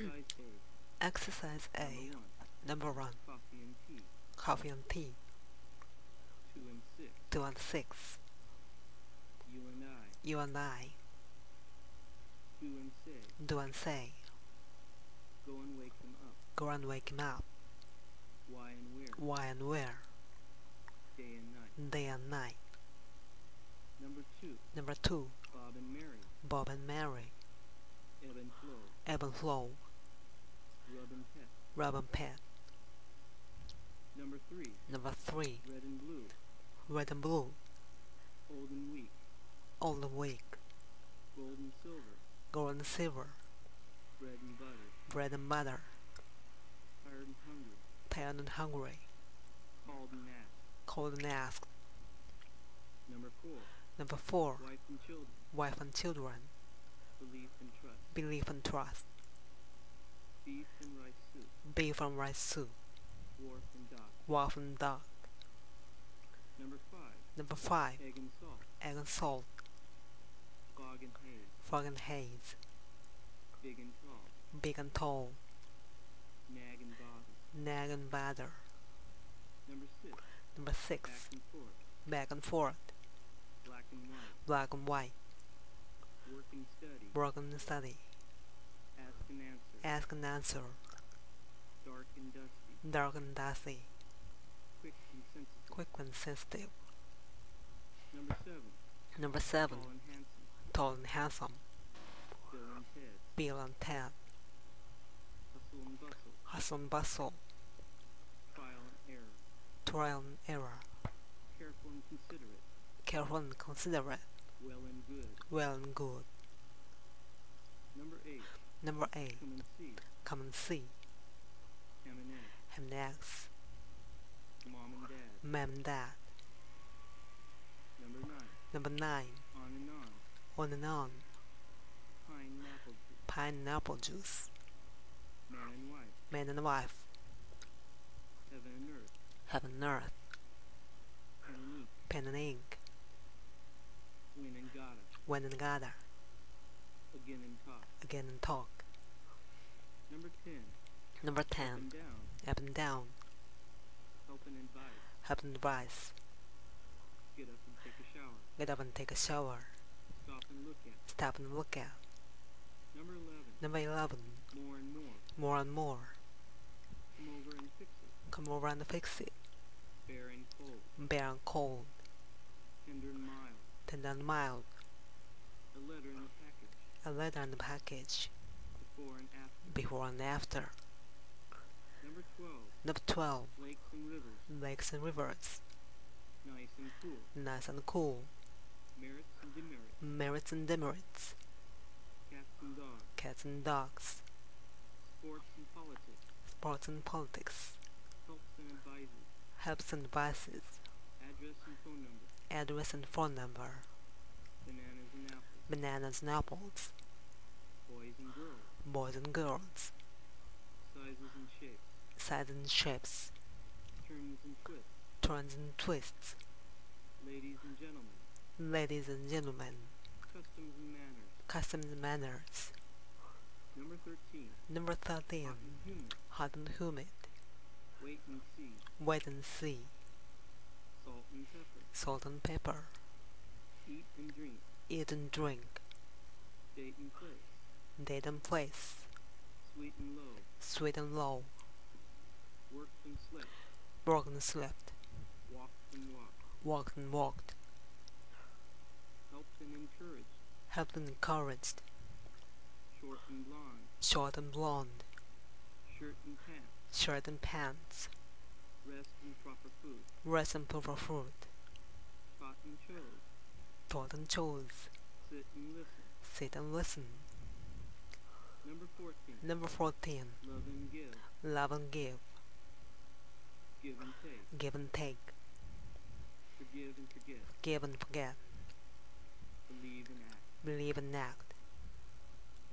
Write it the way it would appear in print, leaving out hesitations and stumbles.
Exercise A. Exercise A. Number 1. Number 1. Coffee and tea. Coffee and tea. 2 and 6. 2 and 6. You and I. You and I. Do and say. Do and say. Go and wake them up. Go and wake him up. Why and where. Why and where. Day and night. Day and night. Number 2. Number 2. Bob and Mary. Bob and Mary. Ebb and flow. Ebb and flow. Rub and pet. Rub and pet. Number 3. Number 3. Red and blue. Red and blue. Old and weak. Old and weak. Gold and silver. Gold and silver. Bread and butter. Bread and butter. Tired and hungry. Tired and hungry. Called and asked. Called and asked. Number 4. Number 4. Wife and children. Wife and children. Belief and trust. Belief and trust. Beef and rice soup. Beef and rice soup. Wharf and dock. Wharf and dock. Number 5. Number 5. Egg and salt. Egg and salt. Fog and haze. Fog and haze. Big and tall. Big and tall. Nag and bother. Nag and bother. Number 6. Number 6. Back and forth. Back and forth. Black and white. Black and white. Work and study. Work and study. Ask and answer. Ask and answer. Dark and dusty. Dark and dusty. Quick and sensitive. Quick and sensitive. Number 7. Number 7. Tall and handsome. Tall and handsome. Bill and Ted. Bill and Ted. Hustle and bustle. Hustle and bustle. Trial and error. Trial and error. Careful and considerate. Careful and considerate. Well and good. Well and good. Number 8. Number 8. Come and see. Come and see. Ham and eggs. Ham and eggs. Mom and dad. Mom and dad. Number 9. Number 9. On and on. On and on. Pineapple juice. Pineapple juice. Man and wife. Man and wife. Heaven and earth. Heaven and earth. Pen and ink. Pen and ink. Win and gotta. Win and gather. Again and talk. Again and talk. Number 10. Number Up 10. and down. Up and down. Help and advice. Help and advice. Get up and take a shower. Get up and take a shower. Stop and look at. Stop and look at. Number 11. Number 11. More and more. More and more. Come over and fix it. Come over and fix it. Bare and cold. Bare and cold. Tender and mild. Tender and mild. A letter in the package. A letter in the package. Before and after. Before and after. Number 12. Number 12. Lakes and rivers. Lakes and rivers. Nice and cool. Nice and cool. Merits and demerits. Merits and demerits. Cats and dogs. Cats and dogs. Sports and politics. Sports and politics. Helps and advises. Helps and advices. Address and phone number. Address and phone number. Bananas and apples. Bananas and apples. Boys and girls. Boys and girls. Sizes and shapes. Sizes and shapes. Turns and twists. Turns and twists. Ladies and gentlemen. Ladies and gentlemen. Customs and manners. Customs and manners. Number 13. Number 13. Hot and humid. Hot and humid. Wait and see. Wait and see. Salt and pepper. Salt and pepper. Eat and drink. Eat and drink. Date and place. Date and place. Sweet and low. Sweet and low. Worked and slept. Worked and slept. Walked and walked. Walked and walked. Helped and encouraged. Helped and encouraged. Short and blonde. Short and blonde. Shirt and pants. Shirt and pants. Rest and proper food. Rest and proper food. Taught and chose. Taught and chose. Sit and listen. Sit and listen. Number 14. Number 14. Love and give. Love and give. Give and take. Give and take. Forgive and forget. Give and forget. Believe and act. Believe and act.